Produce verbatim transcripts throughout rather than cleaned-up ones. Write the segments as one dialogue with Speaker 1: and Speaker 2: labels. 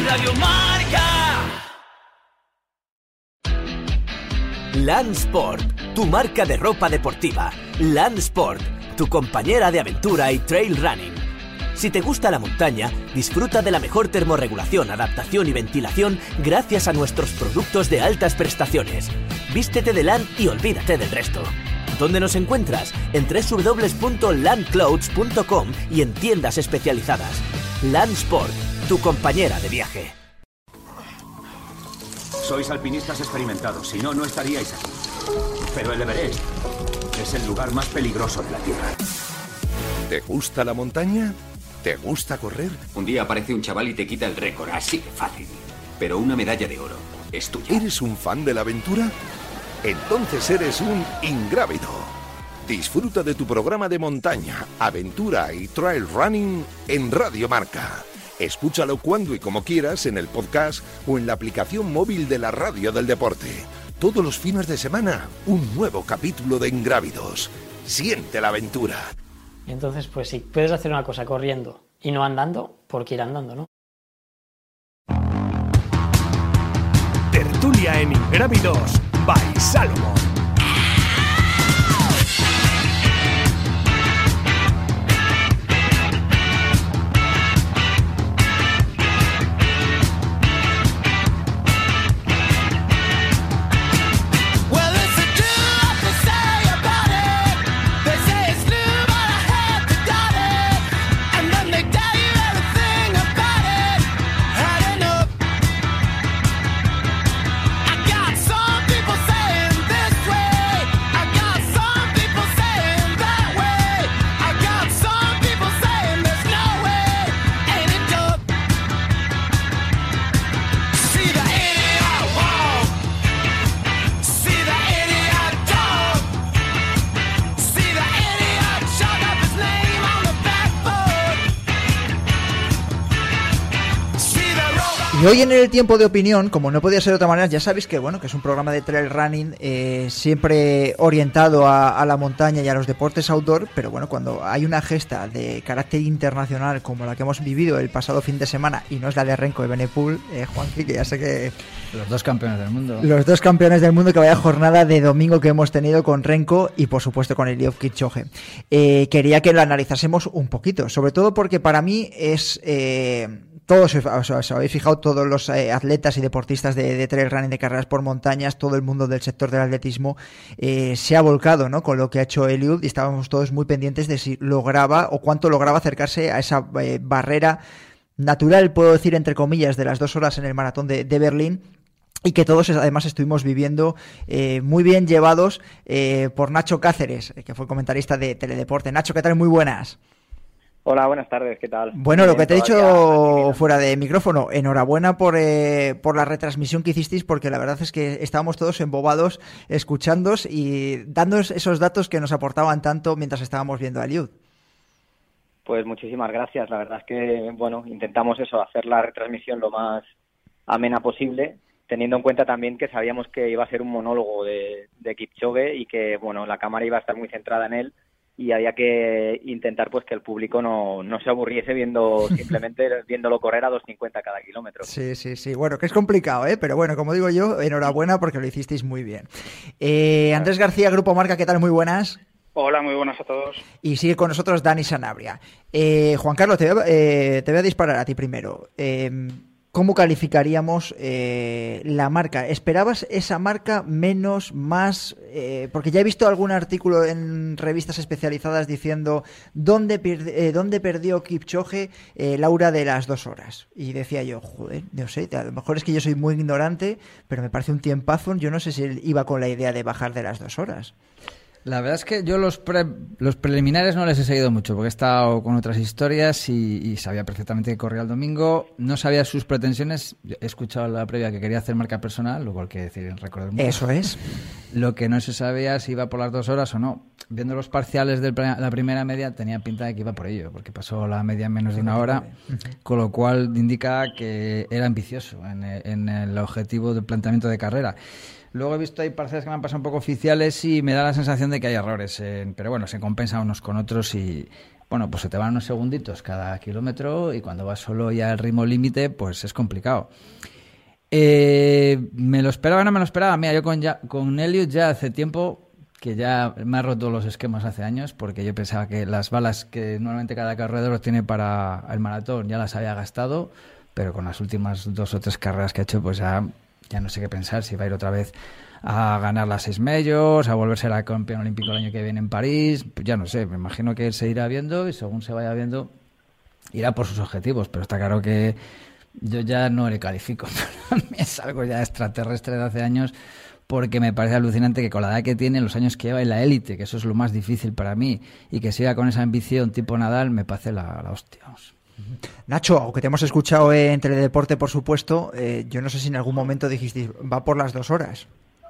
Speaker 1: Radio Marca.
Speaker 2: LAN Sport, tu marca de ropa deportiva. LAN Sport, tu compañera de aventura y trail running. Si te gusta la montaña, disfruta de la mejor termorregulación, adaptación y ventilación gracias a nuestros productos de altas prestaciones. Vístete de LAN y olvídate del resto. ¿Dónde nos encuentras? En doble u doble u doble u punto lan clothes punto com y en tiendas especializadas. LAN Sport, tu compañera de viaje.
Speaker 3: Sois alpinistas experimentados, si no, no estaríais aquí. Pero el Everest es el lugar más peligroso de la Tierra.
Speaker 4: ¿Te gusta la montaña? ¿Te gusta correr?
Speaker 5: Un día aparece un chaval y te quita el récord, así de fácil. Pero una medalla de oro es tuya.
Speaker 4: ¿Eres un fan de la aventura? Entonces eres un ingrávido. Disfruta de tu programa de montaña, aventura y trail running en Radio Marca. Escúchalo cuando y como quieras en el podcast o en la aplicación móvil de la Radio del Deporte. Todos los fines de semana, un nuevo capítulo de Ingrávidos. Siente la aventura.
Speaker 6: Y entonces, pues si puedes hacer una cosa corriendo y no andando, ¿por qué ir andando, no?
Speaker 7: Tertulia en Ingrávidos by Salomon.
Speaker 8: Y hoy en el tiempo de opinión, como no podía ser de otra manera, ya sabéis que bueno que es un programa de trail running eh, siempre orientado a, a la montaña y a los deportes outdoor, pero bueno, cuando hay una gesta de carácter internacional como la que hemos vivido el pasado fin de semana, y no es la de Renko y Benepul, eh, Juanqui, que ya sé que...
Speaker 9: Los dos campeones del mundo.
Speaker 8: Los dos campeones del mundo, que vaya jornada de domingo que hemos tenido con Renko y por supuesto con Eliud Kipchoge. Eh, quería que lo analizásemos un poquito, sobre todo porque para mí es... Eh, todos os, os habéis fijado, todos los eh, atletas y deportistas de, de trail running, de carreras por montañas, todo el mundo del sector del atletismo eh, se ha volcado, ¿no?, con lo que ha hecho Eliud, y estábamos todos muy pendientes de si lograba o cuánto lograba acercarse a esa eh, barrera natural, puedo decir entre comillas, de las dos horas en el maratón de, de Berlín. Y que todos además estuvimos viviendo eh, muy bien llevados eh, por Nacho Cáceres, que fue comentarista de Teledeporte. Nacho, ¿qué tal? Muy buenas.
Speaker 10: Hola, buenas tardes, ¿qué tal?
Speaker 8: Bueno,
Speaker 10: Bien,
Speaker 8: lo que te he dicho
Speaker 10: todavía...
Speaker 8: fuera de micrófono, enhorabuena por eh, por la retransmisión que hicisteis, porque la verdad es que estábamos todos embobados escuchándos y dándonos esos datos que nos aportaban tanto mientras estábamos viendo a Eliud.
Speaker 10: Pues muchísimas gracias, la verdad es que, bueno, intentamos eso, hacer la retransmisión lo más amena posible, teniendo en cuenta también que sabíamos que iba a ser un monólogo de, de Kipchoge y que, bueno, la cámara iba a estar muy centrada en él, y había que intentar pues que el público no, no se aburriese viendo simplemente viéndolo correr a dos cincuenta cada kilómetro.
Speaker 8: Sí, sí, sí. Bueno, que es complicado, ¿eh? Pero bueno, como digo yo, enhorabuena porque lo hicisteis muy bien. Eh, Andrés García, Grupo Marca, ¿qué tal? Muy buenas.
Speaker 11: Hola, muy buenas a todos.
Speaker 8: Y sigue con nosotros Dani Sanabria. Eh, Juan Carlos, te voy, a, eh, te voy a disparar a ti primero. Eh, ¿Cómo calificaríamos eh, la marca? ¿Esperabas esa marca menos, más? Eh, porque ya he visto algún artículo en revistas especializadas diciendo ¿dónde, eh, dónde perdió Kipchoge eh, Laura de las dos horas? Y decía yo, joder, no sé, a lo mejor es que yo soy muy ignorante, pero me parece un tiempazo. Yo no sé si él iba con la idea de bajar de las dos horas.
Speaker 9: La verdad es que yo los pre, los preliminares no les he seguido mucho porque he estado con otras historias y, y sabía perfectamente que corría el domingo. No sabía sus pretensiones. He escuchado la previa que quería hacer marca personal, lo cual quiere decir recorrer mucho.
Speaker 8: Eso es.
Speaker 9: Lo que no se sabía si iba por las dos horas o no. Viendo los parciales de la primera media tenía pinta de que iba por ello, porque pasó la media en menos de una hora, con lo cual indica que era ambicioso en el, en el objetivo del planteamiento de carrera. Luego he visto ahí parciales que me han pasado un poco oficiales y me da la sensación de que hay errores, en, pero bueno, se compensan unos con otros y bueno, pues se te van unos segunditos cada kilómetro y cuando vas solo ya al ritmo límite, pues es complicado. Eh, ¿Me lo esperaba o no me lo esperaba? Mira, yo con, ya, con Elliot ya hace tiempo que ya me ha roto los esquemas hace años, porque yo pensaba que las balas que normalmente cada corredor tiene para el maratón ya las había gastado, pero con las últimas dos o tres carreras que ha hecho, pues ya, ya no sé qué pensar, si va a ir otra vez a ganar las seis majors, a volverse a campeón olímpico el año que viene en París, pues ya no sé, me imagino que él se irá viendo y según se vaya viendo irá por sus objetivos, pero está claro que yo ya no le califico, para mí es algo ya extraterrestre de hace años, porque me parece alucinante que con la edad que tiene, los años que lleva en la élite, que eso es lo más difícil para mí, y que siga con esa ambición tipo Nadal, me parece la, la hostia. Vamos.
Speaker 8: Nacho, aunque te hemos escuchado en Teledeporte, por supuesto, eh, yo no sé si en algún momento dijiste, va por las dos horas.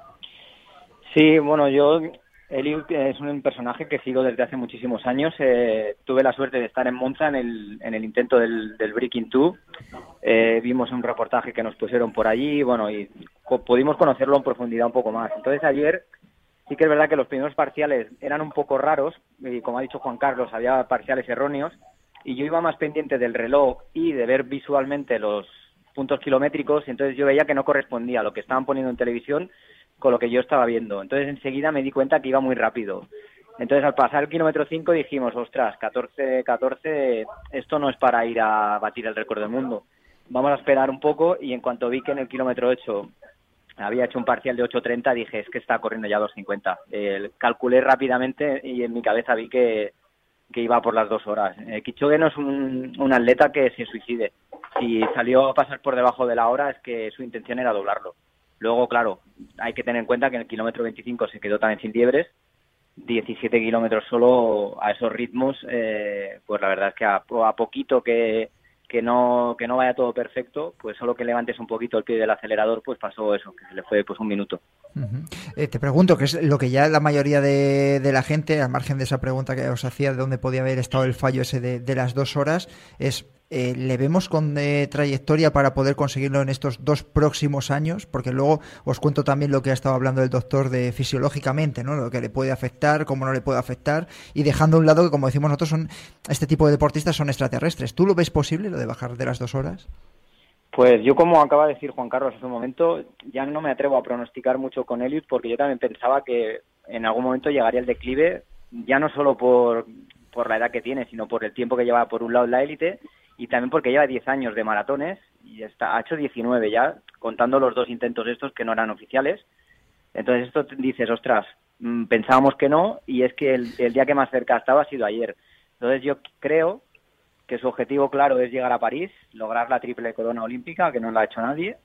Speaker 10: Sí, bueno, yo, Eliud es un personaje que sigo desde hace muchísimos años. Eh, tuve la suerte de estar en Monza en el, en el intento del, del Breaking Two. Eh, vimos un reportaje que nos pusieron por allí, bueno, y co- pudimos conocerlo en profundidad un poco más. Entonces ayer sí que es verdad que los primeros parciales eran un poco raros, y como ha dicho Juan Carlos, había parciales erróneos, y yo iba más pendiente del reloj y de ver visualmente los puntos kilométricos, y entonces yo veía que no correspondía a lo que estaban poniendo en televisión con lo que yo estaba viendo. Entonces enseguida me di cuenta que iba muy rápido. Entonces al pasar el kilómetro cinco dijimos, ostras, catorce catorce, esto no es para ir a batir el récord del mundo. Vamos a esperar un poco, y en cuanto vi que en el kilómetro ocho había hecho un parcial de ocho treinta, dije, es que está corriendo ya dos cincuenta. Eh, calculé rápidamente y en mi cabeza vi que, que iba por las dos horas. Eh, Kipchoge no es un, un atleta que se suicide. Si salió a pasar por debajo de la hora es que su intención era doblarlo. Luego, claro, hay que tener en cuenta que en el kilómetro veinticinco se quedó también sin liebres, diecisiete kilómetros solo a esos ritmos, eh, pues la verdad es que a, a poquito que, que no que no vaya todo perfecto, pues solo que levantes un poquito el pie del acelerador, pues pasó eso, que se le fue pues un minuto.
Speaker 8: Uh-huh. Eh, te pregunto, que es lo que ya la mayoría de, de la gente, al margen de esa pregunta que os hacía de dónde podía haber estado el fallo ese de, de las dos horas, es... Eh, ¿le vemos con eh, trayectoria para poder conseguirlo en estos dos próximos años? Porque luego os cuento también lo que ha estado hablando el doctor de fisiológicamente, ¿no? Lo que le puede afectar, cómo no le puede afectar, y dejando a un lado que, como decimos nosotros, son este tipo de deportistas son extraterrestres. ¿Tú lo ves posible, lo de bajar de las dos horas?
Speaker 10: Pues yo, como acaba de decir Juan Carlos hace un momento, ya no me atrevo a pronosticar mucho con Eliud, porque yo también pensaba que en algún momento llegaría el declive, ya no solo por, por la edad que tiene, sino por el tiempo que lleva por un lado en la élite, y también porque lleva diez años de maratones y está, ha hecho diecinueve ya, contando los dos intentos estos que no eran oficiales. Entonces esto dices, ostras, mmm, pensábamos que no, y es que el, el día que más cerca estaba ha sido ayer. Entonces yo creo que su objetivo claro es llegar a París, lograr la triple corona olímpica, que no la ha hecho nadie,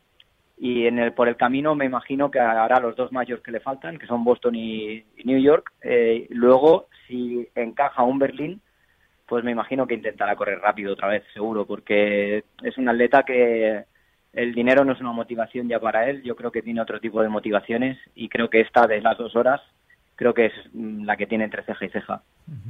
Speaker 10: y en el por el camino me imagino que hará los dos mayores que le faltan, que son Boston y, y New York. Eh, luego, si encaja un Berlín, pues me imagino que intentará correr rápido otra vez, seguro, porque es un atleta que el dinero no es una motivación ya para él. Yo creo que tiene otro tipo de motivaciones, y creo que esta de las dos horas creo que es la que tiene entre ceja y ceja.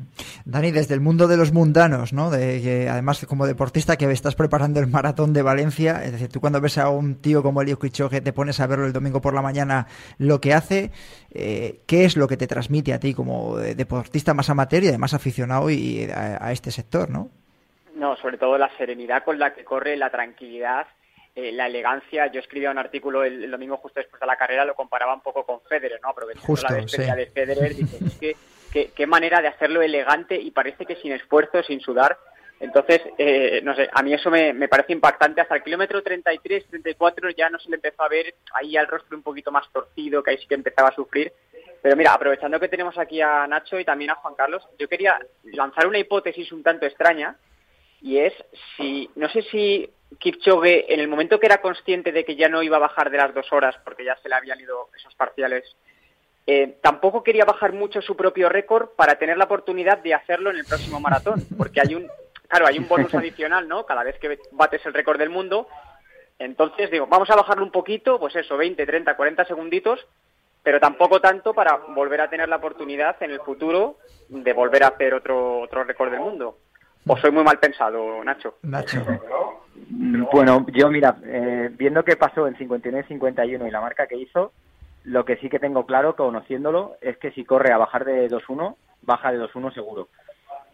Speaker 8: Dani, desde el mundo de los mundanos, ¿no? De que además como deportista que estás preparando el maratón de Valencia, es decir, tú cuando ves a un tío como Eliud Kipchoge te pones a verlo el domingo por la mañana lo que hace, eh, ¿qué es lo que te transmite a ti como deportista más amateur y además aficionado y a, a este sector, ¿no?
Speaker 1: No, sobre todo la serenidad con la que corre, la tranquilidad, eh, la elegancia. Yo escribía un artículo el, el domingo justo después de la carrera, lo comparaba un poco con Federer, ¿no? Aprovechando justo, la despedida sí. de Federer, dices, es que qué, qué manera de hacerlo elegante y parece que sin esfuerzo, sin sudar. Entonces, eh, no sé, a mí eso me, me parece impactante. Hasta el kilómetro treinta y tres, treinta y cuatro ya no se le empezó a ver ahí al rostro un poquito más torcido, que ahí sí que empezaba a sufrir. Pero mira, aprovechando que tenemos aquí a Nacho y también a Juan Carlos, yo quería lanzar una hipótesis un tanto extraña, y es si, no sé si Kipchoge, en el momento que era consciente de que ya no iba a bajar de las dos horas, porque ya se le habían ido esos parciales, eh, tampoco quería bajar mucho su propio récord para tener la oportunidad de hacerlo en el próximo maratón, porque hay un, claro, hay un bonus adicional, ¿no? Cada vez que bates el récord del mundo. Entonces digo, vamos a bajarlo un poquito, pues eso, veinte, treinta, cuarenta segunditos, pero tampoco tanto para volver a tener la oportunidad en el futuro de volver a hacer otro otro récord del mundo. ¿O soy muy mal pensado, Nacho?
Speaker 8: Nacho.
Speaker 10: Bueno, yo mira, eh, viendo qué pasó en cincuenta y nueve cincuenta y uno y la marca que hizo, lo que sí que tengo claro, conociéndolo, es que si corre a bajar de dos uno, baja de dos uno seguro.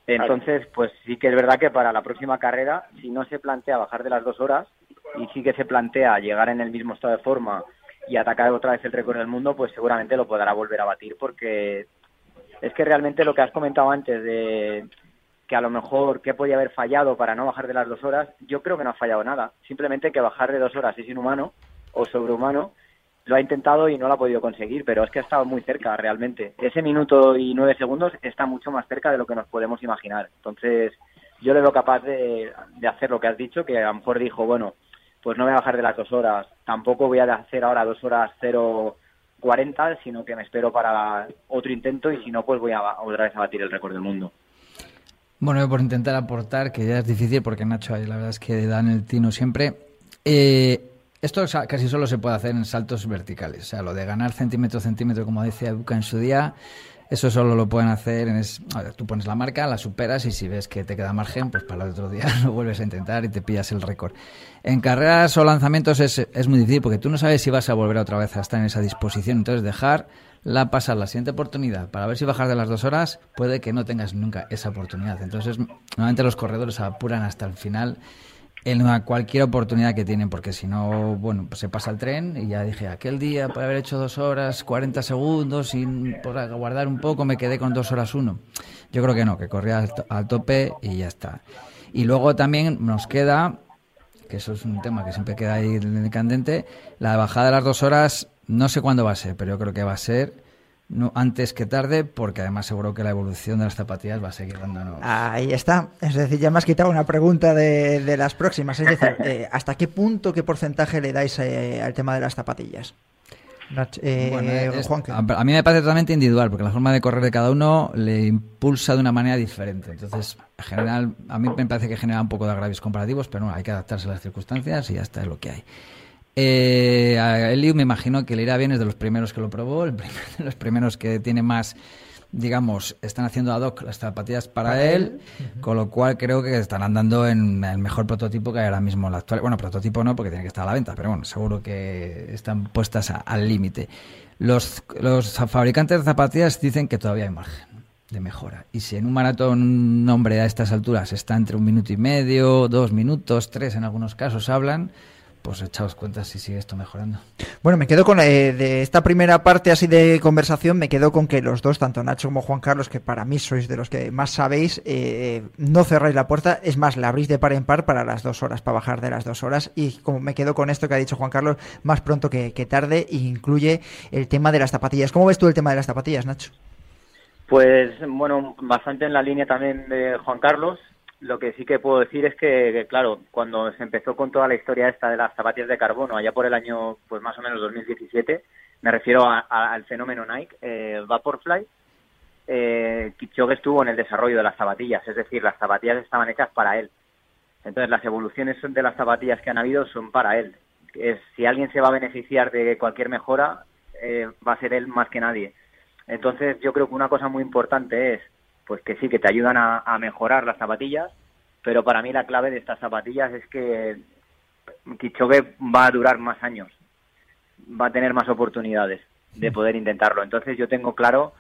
Speaker 10: Entonces, pues sí que es verdad que para la próxima carrera, si no se plantea bajar de las dos horas y sí que se plantea llegar en el mismo estado de forma y atacar otra vez el récord del mundo, pues seguramente lo podrá volver a batir, porque es que realmente lo que has comentado antes de que a lo mejor qué podía haber fallado para no bajar de las dos horas, yo creo que no ha fallado nada. Simplemente que bajar de dos horas es inhumano o sobrehumano. Lo ha intentado y no lo ha podido conseguir, pero es que ha estado muy cerca realmente. Ese minuto y nueve segundos está mucho más cerca de lo que nos podemos imaginar. Entonces, yo le veo capaz de, de hacer lo que has dicho, que a lo mejor dijo, bueno, pues no voy a bajar de las dos horas, tampoco voy a hacer ahora dos horas cero cuarenta, sino que me espero para otro intento y si no, pues voy a otra vez a batir el récord del mundo.
Speaker 9: Bueno, yo por intentar aportar, que ya es difícil porque Nacho ahí la verdad es que dan el tino siempre. Eh, esto casi solo se puede hacer en saltos verticales. O sea, lo de ganar centímetro a centímetro, como decía Buca en su día, eso solo lo pueden hacer en... Es, a ver, tú pones la marca, la superas y si ves que te queda margen, pues para el otro día lo vuelves a intentar y te pillas el récord. En carreras o lanzamientos es, es muy difícil porque tú no sabes si vas a volver otra vez a estar en esa disposición. Entonces dejar... la pasar la siguiente oportunidad para ver si bajar de las dos horas, puede que no tengas nunca esa oportunidad. Entonces, normalmente los corredores apuran hasta el final en cualquier oportunidad que tienen, porque si no, bueno, pues se pasa el tren y ya dije, aquel día por haber hecho dos horas, cuarenta segundos y por guardar un poco me quedé con dos horas uno. Yo creo que no, que corría al, to- al tope y ya está. Y luego también nos queda, que eso es un tema que siempre queda ahí candente, la bajada de las dos horas. No sé cuándo va a ser, pero yo creo que va a ser no antes que tarde, porque además seguro que la evolución de las zapatillas va a seguir dándonos.
Speaker 8: Ahí está. Es decir, ya me has quitado una pregunta de, de las próximas. Es decir, eh, ¿hasta qué punto, qué porcentaje le dais eh, al tema de las zapatillas? Eh,
Speaker 9: bueno, es,
Speaker 8: Juan,
Speaker 9: a, a mí me parece totalmente individual, porque la forma de correr de cada uno le impulsa de una manera diferente. Entonces, en general, a mí me parece que genera un poco de agravios comparativos, pero no, hay que adaptarse a las circunstancias y ya está, es lo que hay. Eh, a Eliud me imagino que le irá bien, es de los primeros que lo probó, el primer, de los primeros que tiene más, digamos, están haciendo ad hoc las zapatillas para, para él, él. Uh-huh. Con lo cual creo que están andando en el mejor prototipo que hay ahora mismo en la actual. Bueno, prototipo no, porque tiene que estar a la venta, pero bueno, seguro que están puestas a, al límite. Los, los fabricantes de zapatillas dicen que todavía hay margen de mejora. Y si en un maratón un hombre a estas alturas está entre un minuto y medio, dos minutos, tres en algunos casos hablan, pues echaos cuenta si sigue esto mejorando.
Speaker 8: Bueno, me quedo con eh, de esta primera parte así de conversación, me quedo con que los dos, tanto Nacho como Juan Carlos, que para mí sois de los que más sabéis, eh, no cerráis la puerta, es más, la abrís de par en par para las dos horas, para bajar de las dos horas, y como me quedo con esto que ha dicho Juan Carlos, más pronto que, que tarde, e incluye el tema de las zapatillas. ¿Cómo ves tú el tema de las zapatillas, Nacho?
Speaker 10: Pues, bueno, bastante en la línea también de Juan Carlos. Lo que sí que puedo decir es que, que, claro, cuando se empezó con toda la historia esta de las zapatillas de carbono, allá por el año, pues más o menos dos mil diecisiete, me refiero a, a, al fenómeno Nike, eh, Vaporfly, eh, Kipchoge estuvo en el desarrollo de las zapatillas, es decir, las zapatillas estaban hechas para él. Entonces, las evoluciones de las zapatillas que han habido son para él. Es, si alguien se va a beneficiar de cualquier mejora, eh, va a ser él más que nadie. Entonces, yo creo que una cosa muy importante es pues que sí, que te ayudan a, a mejorar las zapatillas, pero para mí la clave de estas zapatillas es que Kipchoge va a durar más años, va a tener más oportunidades de poder intentarlo. Entonces yo tengo claro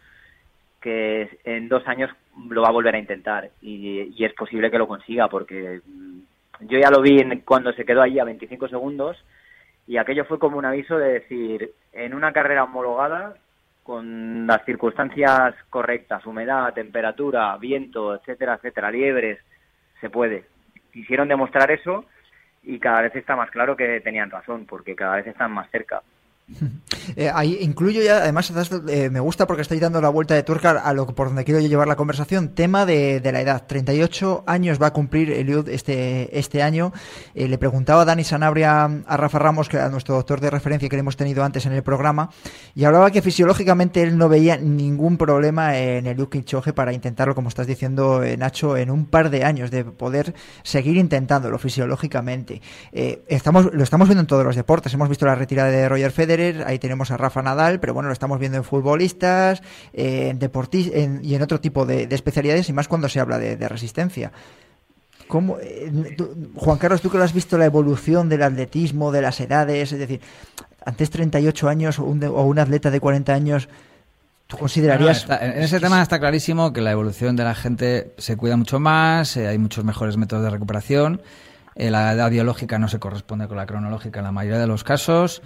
Speaker 10: que en dos años lo va a volver a intentar y, y es posible que lo consiga, porque yo ya lo vi en, cuando se quedó ahí a veinticinco segundos y aquello fue como un aviso de decir, en una carrera homologada, con las circunstancias correctas, humedad, temperatura, viento, etcétera, etcétera, liebres, se puede. Quisieron demostrar eso y cada vez está más claro que tenían razón, porque cada vez están más cerca.
Speaker 8: Eh, ahí incluyo ya, además eh, me gusta porque estáis dando la vuelta de tuerca a lo por donde quiero yo llevar la conversación, tema de, de la edad. treinta y ocho años va a cumplir Eliud este, este año. Eh, le preguntaba a Dani Sanabria a Rafa Ramos, que a nuestro doctor de referencia que le hemos tenido antes en el programa, y hablaba que fisiológicamente él no veía ningún problema en Eliud Kipchoge para intentarlo, como estás diciendo, eh, Nacho, en un par de años, de poder seguir intentándolo fisiológicamente. Eh, estamos, lo estamos viendo en todos los deportes. Hemos visto la retirada de Roger Federer, ahí tenemos a Rafa Nadal, pero bueno, lo estamos viendo en futbolistas, eh, en deportistas en, y en otro tipo de, de especialidades, y más cuando se habla de, de resistencia. ¿Cómo, eh, tú, Juan Carlos, tú que lo has visto la evolución del atletismo, de las edades, es decir, antes treinta y ocho años o un, de, o un atleta de cuarenta años, ¿Tú considerarías...?
Speaker 9: No, no, está, en ese tema está clarísimo que la evolución de la gente se cuida mucho más, eh, hay muchos mejores métodos de recuperación, eh, la edad biológica no se corresponde con la cronológica en la mayoría de los casos,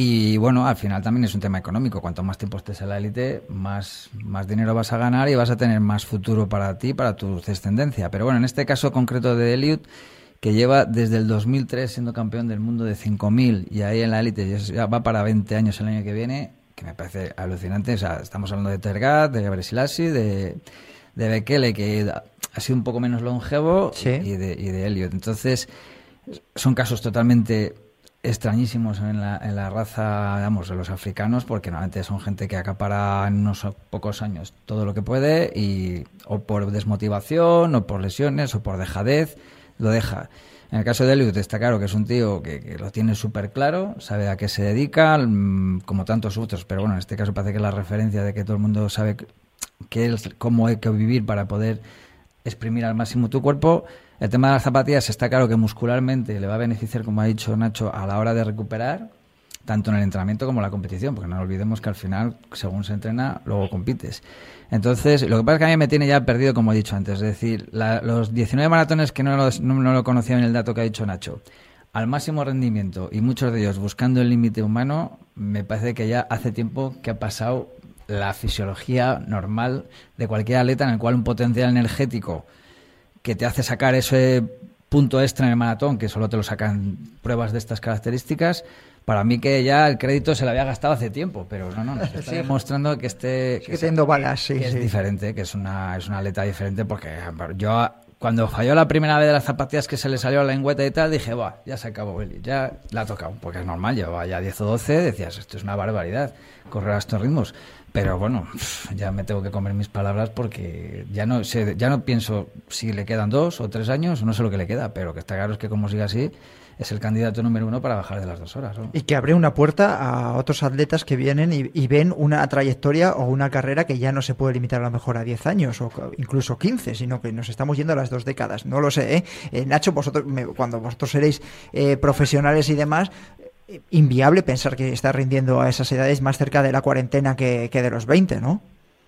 Speaker 9: y bueno, al final también es un tema económico. Cuanto más tiempo estés en la élite, más, más dinero vas a ganar y vas a tener más futuro para ti, para tu descendencia. Pero bueno, en este caso concreto de Eliud, que lleva desde el dos mil tres siendo campeón del mundo de cinco mil y ahí en la élite ya va para veinte años el año que viene, que me parece alucinante. O sea, estamos hablando de Tergat, de Gebre Selassie, de, de Bekele, que ha sido un poco menos longevo, ¿sí? y de, y de Eliud. Entonces, son casos totalmente extrañísimos en la, en la raza, digamos, de los africanos, porque normalmente son gente que acapara en unos pocos años todo lo que puede, y o por desmotivación, o por lesiones, o por dejadez, lo deja. En el caso de Eliud está claro que es un tío que, que lo tiene súper claro, sabe a qué se dedica, como tantos otros, pero bueno, en este caso parece que la referencia de que todo el mundo sabe que es, cómo hay que vivir para poder exprimir al máximo tu cuerpo. El tema de las zapatillas está claro que muscularmente le va a beneficiar, como ha dicho Nacho, a la hora de recuperar, tanto en el entrenamiento como en la competición, porque no olvidemos que al final, según se entrena, luego compites. Entonces, lo que pasa es que a mí me tiene ya perdido, como he dicho antes, es decir, la, los diecinueve maratones que no lo, no, no lo conocía en el dato que ha dicho Nacho, al máximo rendimiento, y muchos de ellos buscando el límite humano, me parece que ya hace tiempo que ha pasado la fisiología normal de cualquier atleta, en el cual un potencial energético que te hace sacar ese punto extra en el maratón, que solo te lo sacan pruebas de estas características, para mí que ya el crédito se lo había gastado hace tiempo, pero no, no, nos está sí. demostrando que este
Speaker 8: que, que, teniendo balas, sí,
Speaker 9: que
Speaker 8: sí.
Speaker 9: es diferente, que es una es una atleta diferente, porque yo cuando falló la primera vez de las zapatillas, que se le salió la lengüeta y tal, dije, va, ya se acabó, Eli, ya la ha tocado, porque es normal, llevaba ya diez o doce, decías, esto es una barbaridad, correr a estos ritmos. Pero bueno, ya me tengo que comer mis palabras, porque ya no sé, ya no pienso si le quedan dos o tres años, no sé lo que le queda, pero que está claro es que como siga así, es el candidato número uno para bajar de las dos horas, ¿no?
Speaker 8: Y que abre una puerta a otros atletas que vienen y, y ven una trayectoria o una carrera que ya no se puede limitar a lo mejor a diez años o incluso quince, sino que nos estamos yendo a las dos décadas. No lo sé, ¿eh? eh Nacho, vosotros, me, cuando vosotros seréis eh, profesionales y demás, inviable pensar que está rindiendo a esas edades más cerca de la cuarentena que, que de los veinte, ¿no?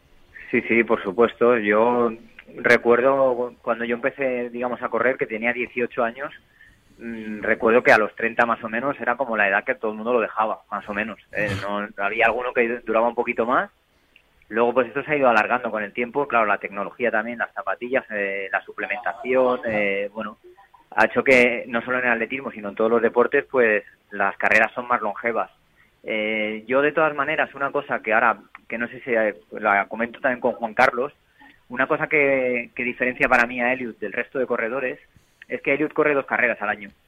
Speaker 10: Sí, sí, por supuesto. Yo recuerdo cuando yo empecé, digamos, a correr, que tenía dieciocho años, mmm, recuerdo que a los treinta más o menos era como la edad que todo el mundo lo dejaba, más o menos. Eh, no, había alguno que duraba un poquito más. Luego, pues esto se ha ido alargando con el tiempo. Claro, la tecnología también, las zapatillas, eh, la suplementación, eh, bueno, ha hecho que no solo en el atletismo, sino en todos los deportes, pues las carreras son más longevas. Eh, yo, de todas maneras, una cosa que ahora, que no sé si la comento también con Juan Carlos, una cosa que, que diferencia para mí a Eliud del resto de corredores es que Eliud corre dos carreras al año.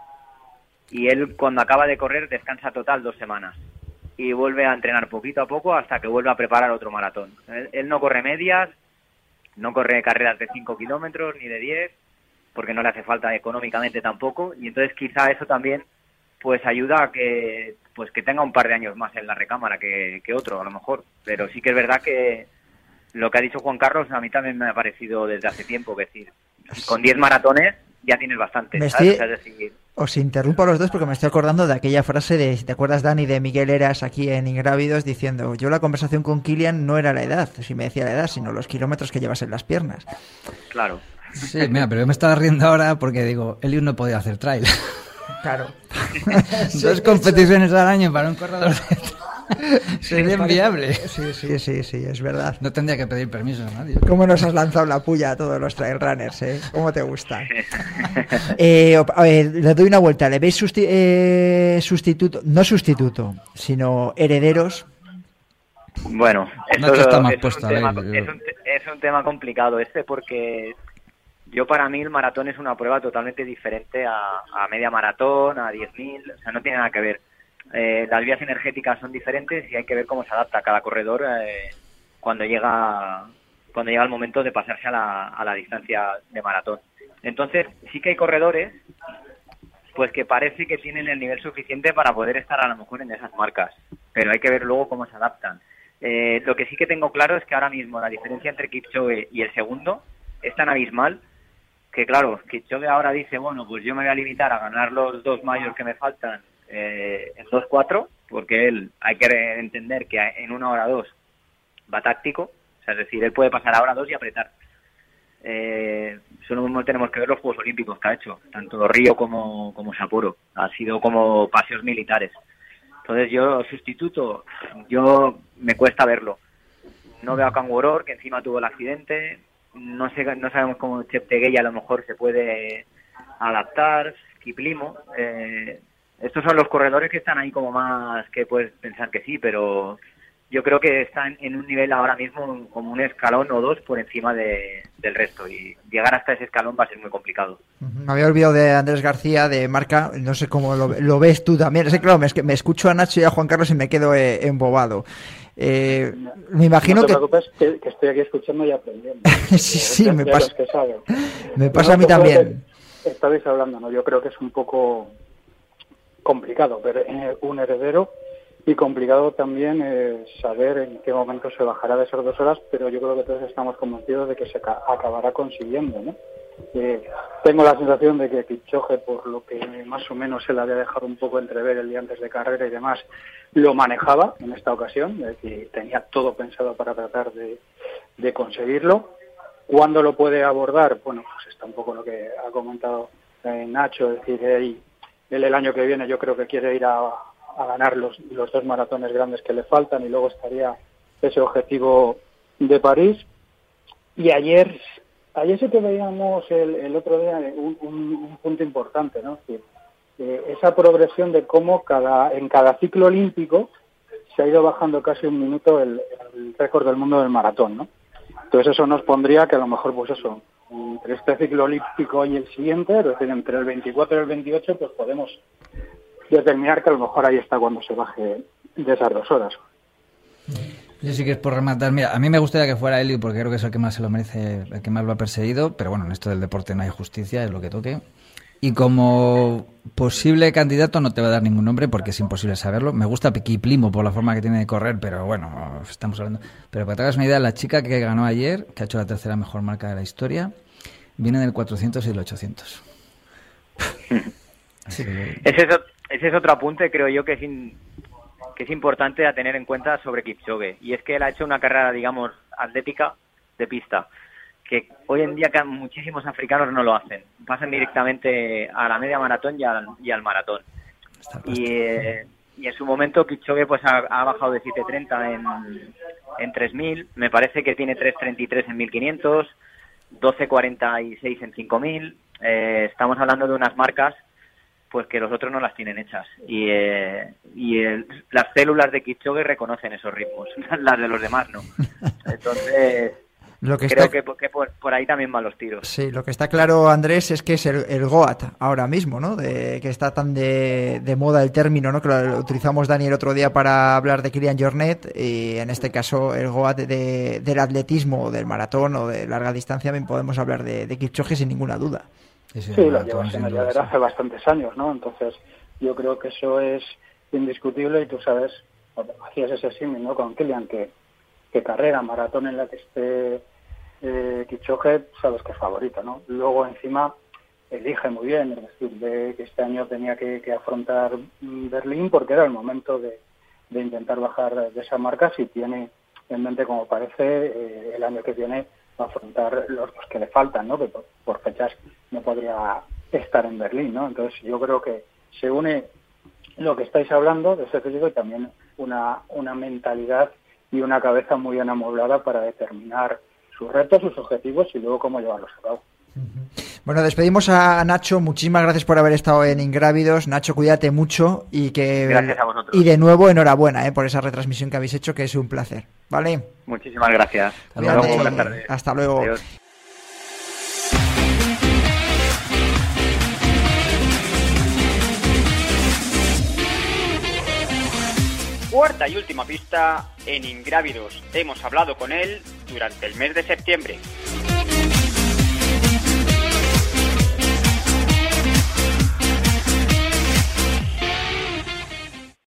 Speaker 10: Y él, cuando acaba de correr, descansa total dos semanas. Y vuelve a entrenar poquito a poco hasta que vuelve a preparar otro maratón. Él, él no corre medias, no corre carreras de cinco kilómetros ni de diez, porque no le hace falta económicamente tampoco, y entonces quizá eso también pues ayuda a que pues que tenga un par de años más en la recámara que, que otro, a lo mejor. Pero sí que es verdad que lo que ha dicho Juan Carlos a mí también me ha parecido desde hace tiempo, es decir, con diez maratones ya tienes bastante,
Speaker 8: me
Speaker 10: ¿sabes?
Speaker 8: estoy...
Speaker 10: O sea, es decir...
Speaker 8: Os interrumpo a los dos porque me estoy acordando de aquella frase de, ¿te acuerdas, Dani, de Miguel Eras aquí en Ingrávidos, diciendo, yo la conversación con Kilian no era la edad, si me decía la edad, sino los kilómetros que llevas en las piernas?
Speaker 10: Claro.
Speaker 9: Sí, mira, pero yo me estaba riendo ahora porque digo, Eliud no podía hacer trail.
Speaker 8: Claro.
Speaker 9: Dos competiciones al año para un corredor de trail. Sería inviable.
Speaker 8: Sí, sí, sí, sí, es verdad.
Speaker 9: No tendría que pedir permiso a nadie.
Speaker 8: ¿Cómo nos has lanzado la puya a todos los trail runners, eh? ¿Cómo te gusta? eh, a ver, le doy una vuelta. ¿Le veis susti- eh, sustituto? No sustituto, sino herederos.
Speaker 10: Bueno,
Speaker 9: esto no está más
Speaker 10: es,
Speaker 9: puesto,
Speaker 10: un tema,
Speaker 9: ver,
Speaker 10: es, un, es un tema complicado este, porque yo, para mí, el maratón es una prueba totalmente diferente a, a media maratón, a diez mil, o sea, no tiene nada que ver. Eh, las vías energéticas son diferentes y hay que ver cómo se adapta cada corredor eh, cuando llega cuando llega el momento de pasarse a la, a la distancia de maratón. Entonces, sí que hay corredores pues que parece que tienen el nivel suficiente para poder estar a lo mejor en esas marcas, pero hay que ver luego cómo se adaptan. Eh, lo que sí que tengo claro es que ahora mismo la diferencia entre Kipchoge y el segundo es tan abismal que, claro, Kipchoge ahora dice, bueno, pues yo me voy a limitar a ganar los dos mayores que me faltan eh, en dos cuatro, porque él, hay que entender que en una hora dos va táctico, o sea, es decir, él puede pasar ahora dos y apretar. Eh, eso mismo tenemos que ver los Juegos Olímpicos que ha hecho, tanto Río como, como Sapporo, ha sido como paseos militares. Entonces yo, sustituto, yo me cuesta verlo. No veo a Kangaroo, que encima tuvo el accidente, no sé, no sabemos cómo Cheptegei a lo mejor se puede adaptar, Kiplimo, eh, estos son los corredores que están ahí como más, que puedes pensar que sí, pero yo creo que están en un nivel ahora mismo como un escalón o dos por encima de, del resto, y llegar hasta ese escalón va a ser muy complicado.
Speaker 8: Me había olvidado de Andrés García, de Marca, no sé cómo lo, lo ves tú también. Es que claro, me, me escucho a Nacho y a Juan Carlos y me quedo eh, embobado. Eh, me imagino
Speaker 11: no te
Speaker 8: que...
Speaker 11: preocupes, que, que estoy aquí escuchando y aprendiendo.
Speaker 8: sí, sí, me pasa,
Speaker 11: que saben.
Speaker 8: me pasa no, a mí también.
Speaker 11: Estabais hablando, ¿no? Yo creo que es un poco complicado ver eh, un heredero, y complicado también eh, saber en qué momento se bajará de esas dos horas, pero yo creo que todos estamos convencidos de que se ca- acabará consiguiendo, ¿no? Eh, tengo la sensación de que Kipchoge, por lo que más o menos se le había dejado un poco entrever el día antes de carrera y demás, lo manejaba en esta ocasión, es decir, tenía todo pensado para tratar de, de conseguirlo. ¿Cuándo lo puede abordar? Bueno, pues está un poco lo que ha comentado eh, Nacho, es decir, él, él el año que viene yo creo que quiere ir a, a ganar los, los dos maratones grandes que le faltan, y luego estaría ese objetivo de París. Y ayer ayer sí que veíamos el, el otro día un, un, un punto importante, ¿no? Es decir, eh, esa progresión de cómo cada en cada ciclo olímpico se ha ido bajando casi un minuto el, el récord del mundo del maratón, ¿no? Entonces eso nos pondría que a lo mejor, pues eso, entre este ciclo olímpico y el siguiente, es decir, entre el veinticuatro y el veintiocho, pues podemos determinar que a lo mejor ahí está cuando se baje de esas dos horas.
Speaker 9: Yo sí que es por rematar. Mira, a mí me gustaría que fuera Eliud, porque creo que es el que más se lo merece, el que más lo ha perseguido, pero bueno, en esto del deporte no hay justicia, es lo que toque. Y como posible candidato no te voy a dar ningún nombre porque es imposible saberlo. Me gusta Kiplimo por la forma que tiene de correr, pero bueno, estamos hablando. Pero para que te hagas una idea, la chica que ganó ayer, que ha hecho la tercera mejor marca de la historia, viene del cuatrocientos y del ochocientos.
Speaker 10: Sí. Ese, es, ese es otro apunte, creo yo, que es, in, que es importante a tener en cuenta sobre Kipchoge. Y es que él ha hecho una carrera, digamos, atlética de pista, que hoy en día muchísimos africanos no lo hacen. Pasan directamente a la media maratón y al, y al maratón. Y, eh, y en su momento Kipchoge pues ha, ha bajado de siete treinta en, en tres mil. Me parece que tiene tres treinta y tres en mil quinientos, doce cuarenta y seis en cinco mil. Eh, estamos hablando de unas marcas pues que los otros no las tienen hechas. Y, eh, y el, las células de Kipchoge reconocen esos ritmos, las de los demás no. Entonces... Lo que Creo está... que, que por, por ahí también van los tiros.
Speaker 8: Sí, lo que está claro, Andrés, es que es el, el GOAT ahora mismo, ¿no? De, que está tan de, de moda el término, ¿no? Que lo utilizamos, Dani, el otro día para hablar de Kilian Jornet, y en este caso el GOAT de, del atletismo, del maratón o de larga distancia, bien podemos hablar de, de Kipchoge sin ninguna duda.
Speaker 11: Sí, sí, sí lo llevas en el desde hace bastantes años, ¿no? Entonces yo creo que eso es indiscutible, y tú sabes, hacías ese símil, ¿no? Con Kilian, que, que carrera, maratón en la que esté Eh, Kipchoge, sabes que es favorito, ¿no? Luego encima elige muy bien, es decir, de que este año tenía que, que afrontar Berlín porque era el momento de, de intentar bajar de esa marca, si tiene en mente, como parece, eh, el año que viene afrontar los, los que le faltan, ¿no? Que por, por fechas no podría estar en Berlín, ¿no? Entonces yo creo que se une lo que estáis hablando de ese físico y también una, una mentalidad y una cabeza muy bien amueblada para determinar sus retos, sus objetivos y luego cómo llevarlos a cabo.
Speaker 8: Bueno, despedimos a Nacho. Muchísimas gracias por haber estado en Ingrávidos. Nacho, cuídate mucho y que
Speaker 10: gracias a vosotros.
Speaker 8: Y de nuevo enhorabuena eh, por esa retransmisión que habéis hecho, que es un placer. ¿Vale?
Speaker 10: Muchísimas gracias.
Speaker 8: Hasta luego. Buenas tardes. Hasta luego.
Speaker 10: Adiós.
Speaker 1: Cuarta y última pista en Ingrávidos. Hemos hablado con él durante el mes de septiembre.